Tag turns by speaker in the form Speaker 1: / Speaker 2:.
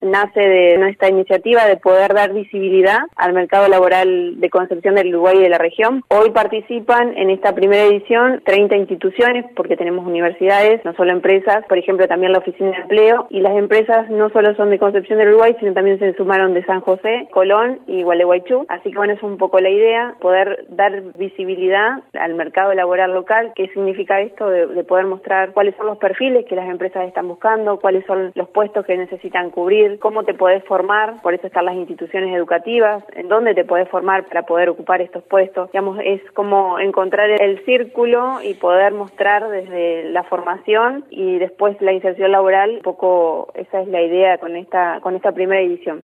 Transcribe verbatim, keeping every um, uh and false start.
Speaker 1: nace de nuestra iniciativa de poder dar visibilidad al mercado laboral de Concepción del Uruguay y de la región. Hoy participan en esta primera edición treinta instituciones, porque tenemos universidades, no solo empresas, por ejemplo también la Oficina de Empleo, y las empresas no solo son de Concepción del Uruguay, sino también se sumaron de San José, Colón y Gualeguaychú. Así que bueno, es un poco la idea, poder dar visibilidad al mercado laboral local. ¿Qué significa esto? De, de poder mostrar cuáles son los perfiles que las empresas están buscando, cuáles son los puestos que necesitan cubrir, cómo te podés formar, por eso están las instituciones educativas, en dónde te podés formar para poder ocupar estos puestos. Digamos, es como encontrar el círculo y poder mostrar desde la formación y después la inserción laboral. Un poco esa es la idea con esta, con esta primera edición.